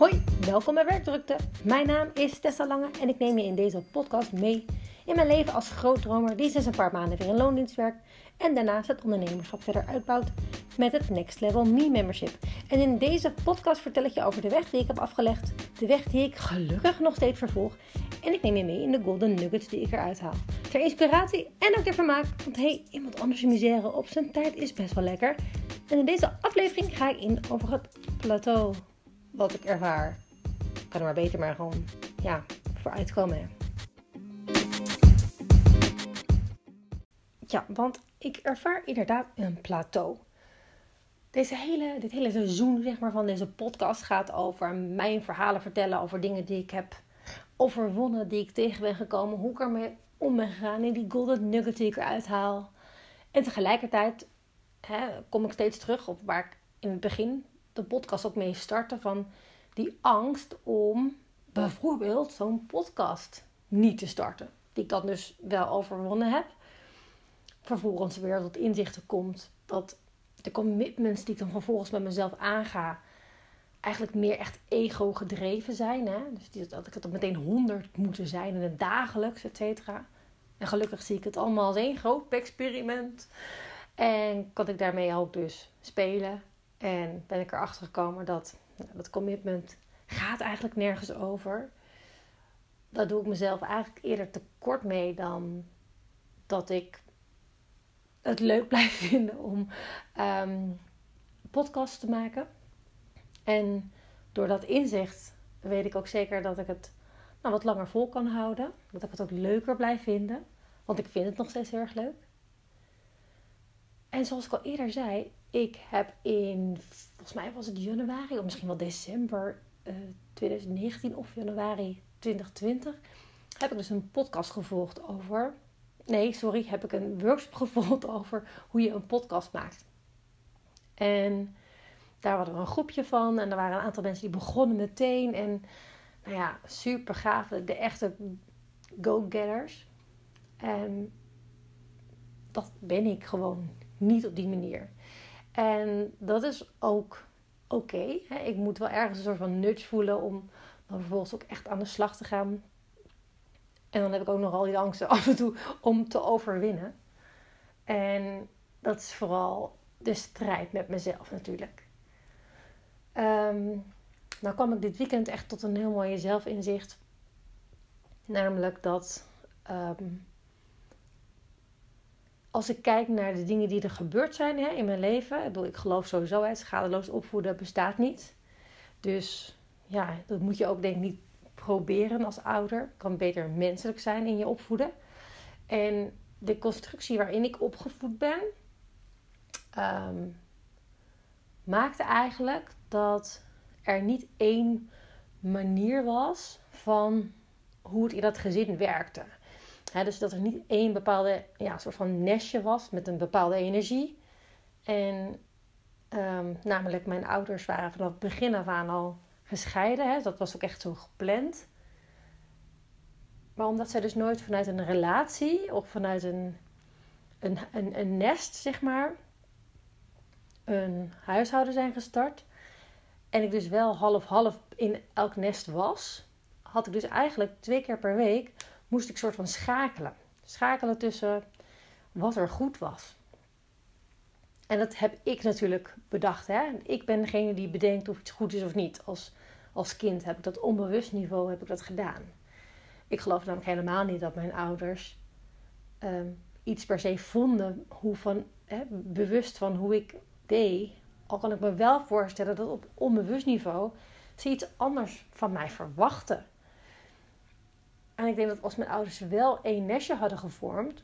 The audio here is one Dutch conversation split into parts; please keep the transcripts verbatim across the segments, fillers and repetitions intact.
Hoi, welkom bij Werkdrukte. Mijn naam is Tessa Lange en ik neem je in deze podcast mee in mijn leven als grootdromer die sinds een paar maanden weer in loondienst werkt en daarnaast het ondernemerschap verder uitbouwt met het Next Level Me Membership. En in deze podcast vertel ik je over de weg die ik heb afgelegd, de weg die ik gelukkig nog steeds vervolg en ik neem je mee in de golden nuggets die ik eruit haal. Ter inspiratie en ook ter vermaak, want hey, iemand anders misère op zijn tijd is best wel lekker. En in deze aflevering ga ik in over het plateau. Wat ik ervaar. Ik kan er maar beter maar gewoon ja, vooruitkomen. Hè. Ja, want ik ervaar inderdaad een plateau. Deze hele, dit hele seizoen zeg maar, van deze podcast gaat over mijn verhalen vertellen. Over dingen die ik heb overwonnen, die ik tegen ben gekomen. Hoe ik ermee om ben gegaan. En die golden nugget die ik eruit haal. En tegelijkertijd hè, kom ik steeds terug op waar ik in het begin de podcast ook mee startte. Van die angst om bijvoorbeeld zo'n podcast niet te starten. Die ik dan dus wel overwonnen heb. Vervolgens weer tot inzichten komt dat de commitments die ik dan vervolgens met mezelf aanga eigenlijk meer echt ego gedreven zijn. Hè? Dus dat ik het dan meteen honderd moeten zijn en het dagelijks, et cetera. En gelukkig zie ik het allemaal als één groot experiment. En kan ik daarmee ook dus spelen. En ben ik erachter gekomen dat nou, dat commitment gaat eigenlijk nergens over. Daar doe ik mezelf eigenlijk eerder tekort mee dan dat ik het leuk blijf vinden om um, podcasts te maken. En door dat inzicht weet ik ook zeker dat ik het nou, wat langer vol kan houden. Dat ik het ook leuker blijf vinden. Want ik vind het nog steeds heel erg leuk. En zoals ik al eerder zei, ik heb in, volgens mij was het januari of misschien wel december uh, twintig negentien of januari twintig twintig, heb ik dus een podcast gevolgd over, nee sorry, heb ik een workshop gevolgd over hoe je een podcast maakt. En daar hadden we een groepje van en er waren een aantal mensen die begonnen meteen en nou ja, super gaaf, de echte go-getters. En dat ben ik gewoon niet op die manier. En dat is ook oké. Okay. Ik moet wel ergens een soort van nudge voelen om dan vervolgens ook echt aan de slag te gaan. En dan heb ik ook nogal die angsten af en toe om te overwinnen. En dat is vooral de strijd met mezelf natuurlijk. Um, nou kwam ik dit weekend echt tot een heel mooie zelfinzicht. Namelijk dat Um, als ik kijk naar de dingen die er gebeurd zijn hè, in mijn leven. Ik, bedoel, ik geloof sowieso, hè, schadeloos opvoeden bestaat niet. Dus ja, dat moet je ook denk ik niet proberen als ouder. Het kan beter menselijk zijn in je opvoeden. En de constructie waarin ik opgevoed ben, um, maakte eigenlijk dat er niet één manier was van hoe het in dat gezin werkte. He, dus dat er niet één bepaalde ja, soort van nestje was met een bepaalde energie. En um, namelijk mijn ouders waren vanaf het begin af aan al gescheiden. He. Dat was ook echt zo gepland. Maar omdat zij dus nooit vanuit een relatie of vanuit een, een, een, een nest, zeg maar, een huishouden zijn gestart. En ik dus wel half-half in elk nest was, had ik dus eigenlijk twee keer per week moest ik soort van schakelen. Schakelen tussen wat er goed was. En dat heb ik natuurlijk bedacht. Hè? Ik ben degene die bedenkt of iets goed is of niet. Als, als kind heb ik dat onbewust niveau heb ik dat gedaan. Ik geloof namelijk helemaal niet dat mijn ouders um, iets per se vonden. Hoe van, hè, bewust van hoe ik deed. Al kan ik me wel voorstellen dat op onbewust niveau ze iets anders van mij verwachten. En ik denk dat als mijn ouders wel één nestje hadden gevormd,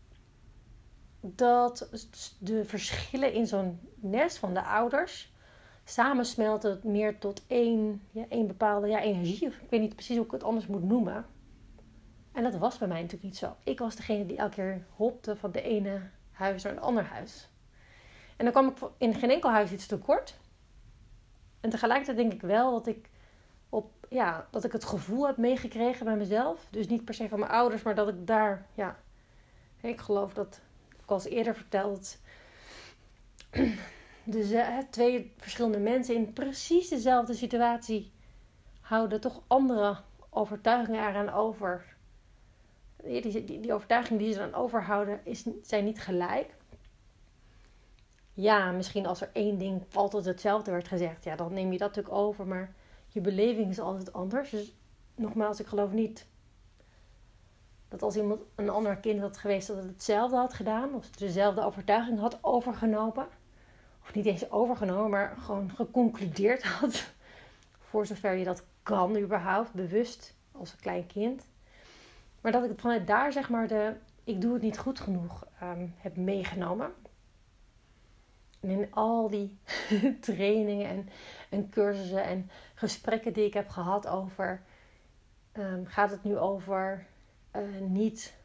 dat de verschillen in zo'n nest van de ouders samensmelten meer tot één, ja, één bepaalde ja, energie. Ik weet niet precies hoe ik het anders moet noemen. En dat was bij mij natuurlijk niet zo. Ik was degene die elke keer hopte van de ene huis naar een ander huis. En dan kwam ik in geen enkel huis iets tekort. En tegelijkertijd denk ik wel dat ik op ja, dat ik het gevoel heb meegekregen bij mezelf. Dus niet per se van mijn ouders, maar dat ik daar, ja, ik geloof dat, ik al eens eerder verteld, de twee verschillende mensen in precies dezelfde situatie houden toch andere overtuigingen eraan over. Die, die, die, die overtuigingen die ze dan overhouden is, zijn niet gelijk. Ja, misschien als er één ding altijd hetzelfde werd gezegd. Ja, dan neem je dat natuurlijk over. Maar je beleving is altijd anders. Dus nogmaals, ik geloof niet dat als iemand een ander kind had geweest, dat het hetzelfde had gedaan. Of dezelfde overtuiging had overgenomen. Of niet eens overgenomen, maar gewoon geconcludeerd had. Voor zover je dat kan überhaupt, bewust als een klein kind. Maar dat ik vanuit daar zeg maar de ik doe het niet goed genoeg um, heb meegenomen. En in al die trainingen en, en cursussen en gesprekken die ik heb gehad over... Um, gaat het nu over uh, niet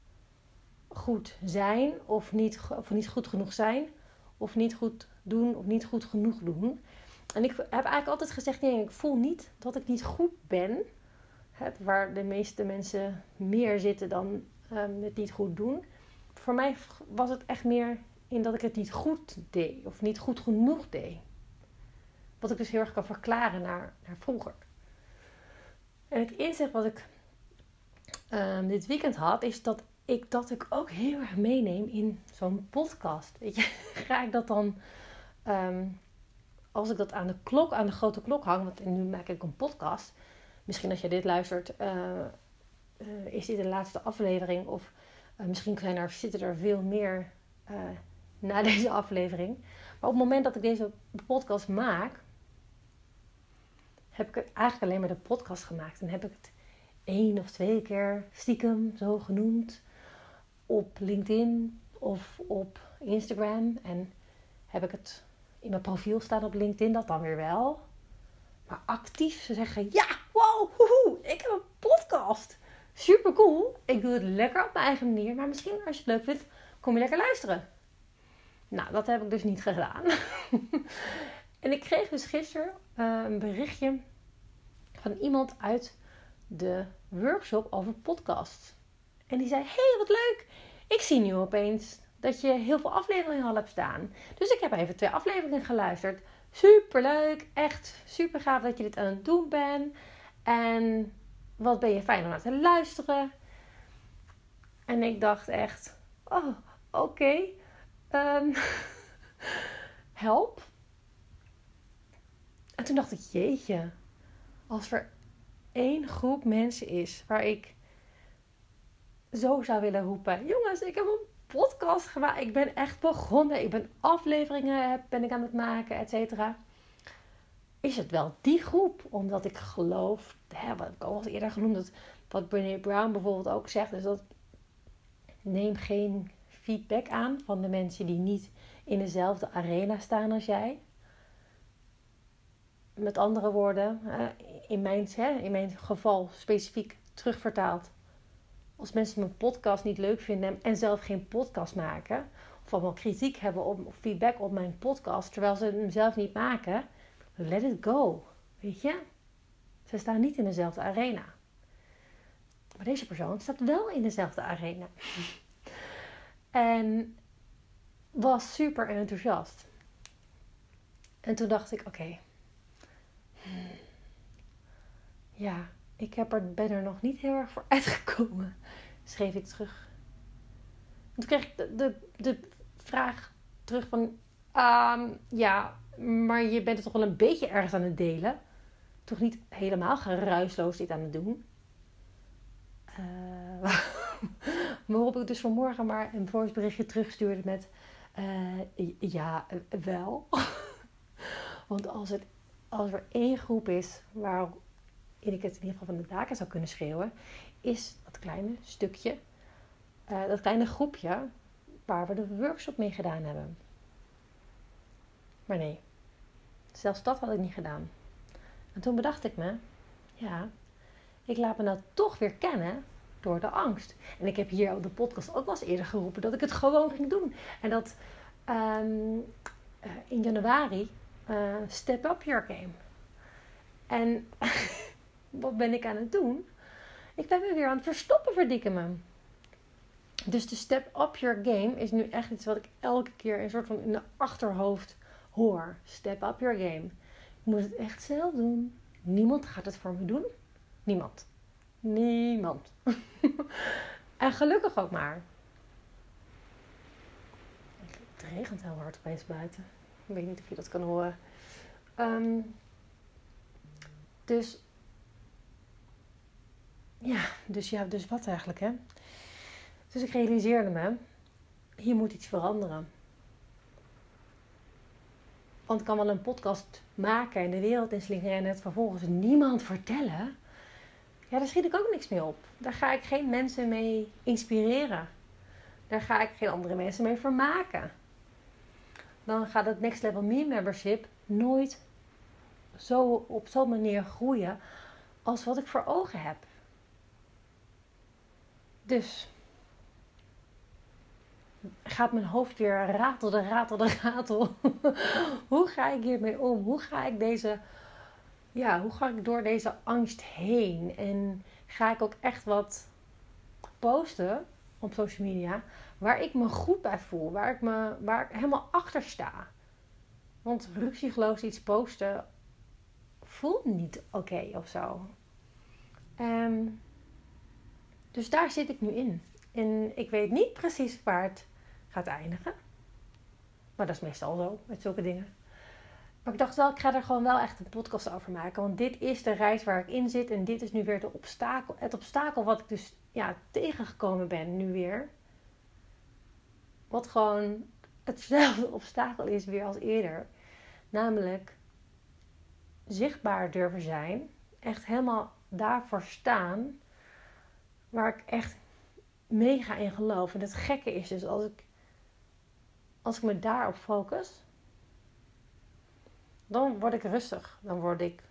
goed zijn of niet, of niet goed genoeg zijn. Of niet goed doen of niet goed genoeg doen. En ik heb eigenlijk altijd gezegd, nee, ik voel niet dat ik niet goed ben. Het, waar de meeste mensen meer zitten dan um, het niet goed doen. Voor mij was het echt meer in dat ik het niet goed deed. Of niet goed genoeg deed. Wat ik dus heel erg kan verklaren naar, naar vroeger. En het inzicht wat ik um, dit weekend had, is dat ik dat ik ook heel erg meeneem in zo'n podcast. Weet je, ga ik dat dan, um, als ik dat aan de klok, aan de grote klok hang, want nu maak ik een podcast. Misschien als je dit luistert, uh, uh, is dit de laatste aflevering. Of uh, misschien zijn er, zitten er veel meer uh, na deze aflevering. Maar op het moment dat ik deze podcast maak, heb ik het eigenlijk alleen maar de podcast gemaakt. En heb ik het één of twee keer stiekem zo genoemd op LinkedIn of op Instagram. En heb ik het in mijn profiel staan op LinkedIn, dat dan weer wel. Maar actief zeggen, ja, wow, hoehoe, ik heb een podcast. Super cool. Ik doe het lekker op mijn eigen manier. Maar misschien als je het leuk vindt, kom je lekker luisteren. Nou, dat heb ik dus niet gedaan. En ik kreeg dus gisteren uh, een berichtje van iemand uit de workshop over podcast. En die zei, hey, wat leuk. Ik zie nu opeens dat je heel veel afleveringen al hebt staan. Dus ik heb even twee afleveringen geluisterd. Super leuk. Echt super gaaf dat je dit aan het doen bent. En wat ben je fijn om naar te luisteren. En ik dacht echt, oh, oké. Okay. Um, help. En toen dacht ik, jeetje. Als er één groep mensen is waar ik zo zou willen roepen. Jongens, ik heb een podcast gemaakt. Ik ben echt begonnen. Ik ben afleveringen ben ik aan het maken, et cetera. Is het wel die groep? Omdat ik geloof, hè, wat ik al eens eerder genoemd heb, wat Brené Brown bijvoorbeeld ook zegt, is dat neem geen feedback aan van de mensen die niet in dezelfde arena staan als jij. Met andere woorden, in mijn, in mijn geval specifiek terugvertaald. Als mensen mijn podcast niet leuk vinden en zelf geen podcast maken, of allemaal kritiek hebben op, of feedback op mijn podcast, terwijl ze hem zelf niet maken, let it go. Weet je? Ze staan niet in dezelfde arena. Maar deze persoon staat wel in dezelfde arena. En was super enthousiast. En toen dacht ik, oké. Okay, hmm, ja, ik heb er, ben er nog niet heel erg voor uitgekomen. Schreef ik terug. En toen kreeg ik de, de, de vraag terug van, um, ja, maar je bent het toch wel een beetje ergens aan het delen. Toch niet helemaal geruisloos dit aan het doen. Uh, waarop ik dus vanmorgen maar een voice berichtje terugstuurde met, uh, ja, wel. Want als, het, als er één groep is waarin ik het in ieder geval van de daken zou kunnen schreeuwen, is dat kleine stukje, uh, dat kleine groepje waar we de workshop mee gedaan hebben. Maar nee, zelfs dat had ik niet gedaan. En toen bedacht ik me, ja, ik laat me nou toch weer kennen door de angst. En ik heb hier op de podcast ook wel eens eerder geroepen dat ik het gewoon ging doen. En dat um, uh, in januari uh, step up your game. En wat ben ik aan het doen? Ik ben me weer aan het verstoppen, verdikken me. Dus de step up your game is nu echt iets wat ik elke keer een soort van in de achterhoofd hoor. Step up your game. Ik moet het echt zelf doen. Niemand gaat het voor me doen. Niemand. Niemand. En gelukkig ook maar. Het regent heel hard opeens buiten. Ik weet niet of je dat kan horen. Um, dus... Ja, dus ja, dus wat eigenlijk, hè? Dus ik realiseerde me, hier moet iets veranderen. Want ik kan wel een podcast maken en de wereld inslingeren en het vervolgens niemand vertellen. Ja, daar schiet ik ook niks mee op. Daar ga ik geen mensen mee inspireren. Daar ga ik geen andere mensen mee vermaken. Dan gaat het Next Level Me membership nooit zo op zo'n manier groeien als wat ik voor ogen heb. Dus gaat mijn hoofd weer ratelde, ratelde, ratel. Hoe ga ik hiermee om? Hoe ga ik deze, ja, hoe ga ik door deze angst heen? En ga ik ook echt wat posten op social media waar ik me goed bij voel, waar ik me, waar ik helemaal achter sta. Want ruksigloos iets posten voelt niet oké okay of zo. Um, dus daar zit ik nu in. En ik weet niet precies waar het gaat eindigen. Maar dat is meestal zo, met zulke dingen. Maar ik dacht wel, ik ga er gewoon wel echt een podcast over maken. Want dit is de reis waar ik in zit. En dit is nu weer de obstakel, het obstakel wat ik dus ja, tegengekomen ben nu weer. Wat gewoon hetzelfde obstakel is weer als eerder. Namelijk zichtbaar durven zijn. Echt helemaal daarvoor staan. Waar ik echt mega in geloof. En het gekke is dus als ik, als ik me daarop focus, dan word ik rustig. Dan word ik,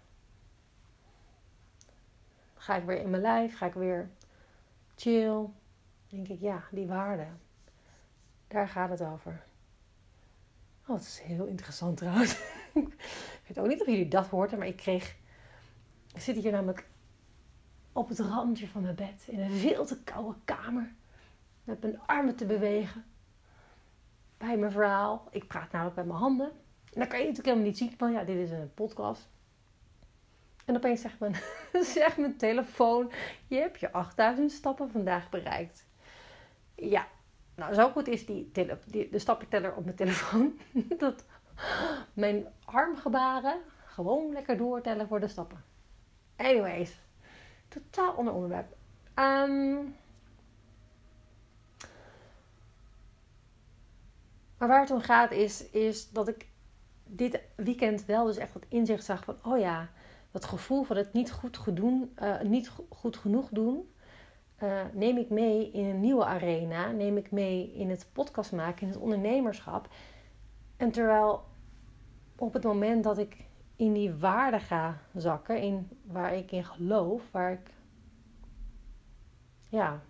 ga ik weer in mijn lijf, ga ik weer chill. Dan denk ik, ja, die waarde. Daar gaat het over. Oh, het is heel interessant trouwens. Ik weet ook niet of jullie dat hoorden, maar ik kreeg... Ik zit hier namelijk op het randje van mijn bed. In een veel te koude kamer. Met mijn armen te bewegen. Bij mijn verhaal. Ik praat namelijk met mijn handen. En dan kan je natuurlijk helemaal niet zien. Want ja, dit is een podcast. En opeens zegt mijn, zegt mijn telefoon. Je hebt je achtduizend stappen vandaag bereikt. Ja. Nou, zo goed is die, tele, die de stappenteller op mijn telefoon. Dat mijn armgebaren gewoon lekker doortellen voor de stappen. Anyways. Totaal onder onderwerp. Um, maar waar het om gaat is, is dat ik dit weekend wel dus echt wat inzicht zag van... Oh ja, dat gevoel van het niet goed, gedoen, uh, niet goed genoeg doen... Uh, neem ik mee in een nieuwe arena. Neem ik mee in het podcast maken, in het ondernemerschap. En terwijl op het moment dat ik in die waarde ga zakken, in waar ik in geloof, waar ik, ja,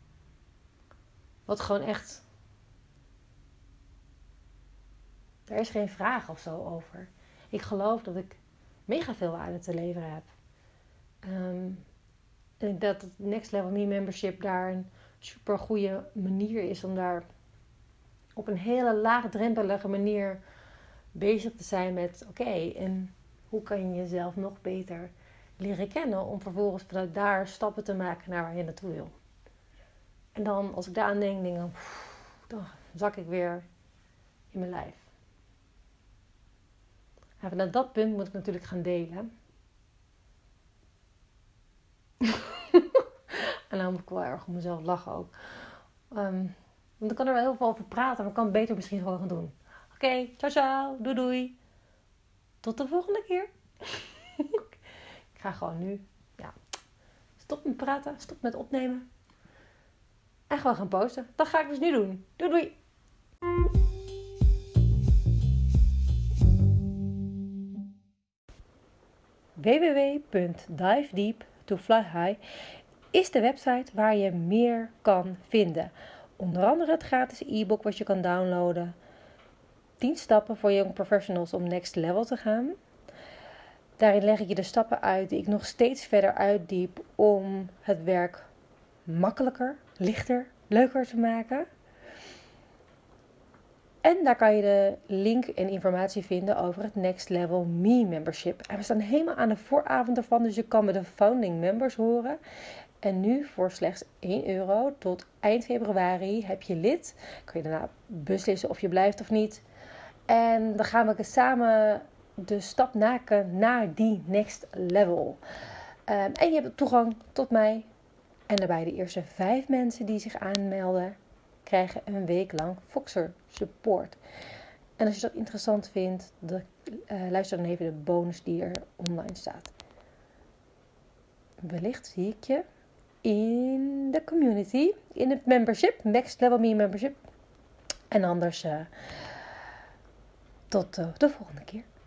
wat gewoon echt, er is geen vraag of zo over. Ik geloof dat ik mega veel waarde te leveren heb. Um, en dat het Next Level Me membership daar een super goede manier is om daar op een hele laagdrempelige manier bezig te zijn met oké, okay, en hoe kan je jezelf nog beter leren kennen om vervolgens vanuit daar stappen te maken naar waar je naartoe wil. En dan als ik daar aan denk, denk ik, dan zak ik weer in mijn lijf. En vanuit dat punt moet ik natuurlijk gaan delen. En dan moet ik wel erg om mezelf lachen ook. Um, want ik kan er wel heel veel over praten, maar ik kan het beter misschien gewoon gaan doen. Oké, okay, ciao ciao, doei doei. Tot de volgende keer. Ik ga gewoon nu, ja, stop met praten, stop met opnemen. En gewoon gaan posten. Dat ga ik dus nu doen. Doei doei. w w w punt dive deep to fly high is de website waar je meer kan vinden. Onder andere het gratis e-book wat je kan downloaden. tien stappen voor young professionals om next level te gaan. Daarin leg ik je de stappen uit die ik nog steeds verder uitdiep om het werk makkelijker, lichter, leuker te maken. En daar kan je de link en informatie vinden over het Next Level Me membership. En we staan helemaal aan de vooravond ervan, dus je kan met de founding members horen. En nu voor slechts één euro tot eind februari heb je lid. Kun je daarna beslissen of je blijft of niet. En dan gaan we samen de stap maken naar die next level. Um, en je hebt toegang tot mij. En daarbij de eerste vijf mensen die zich aanmelden, krijgen een week lang Voxer support. En als je dat interessant vindt, de, uh, luister dan even de bonus die er online staat. Wellicht zie ik je in de community, in het membership, Next Level Me membership. En anders uh, tot uh, de volgende keer.